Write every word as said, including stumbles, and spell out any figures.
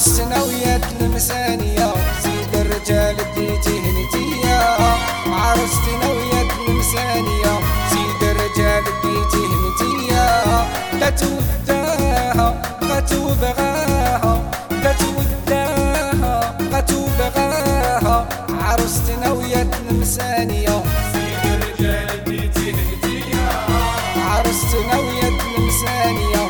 عرستنا ويا تلمسانية سيد الرجال بديتي هنتيا. عرستنا ويا تلمسانية سيد الرجال بديتي هنتيا. لا توداها غتوبغاها، لا توداها غتوبغاها. عرستنا ويا تلمسانية سيد الرجال بديتي هنتيا. عرستنا ويا تلمسانية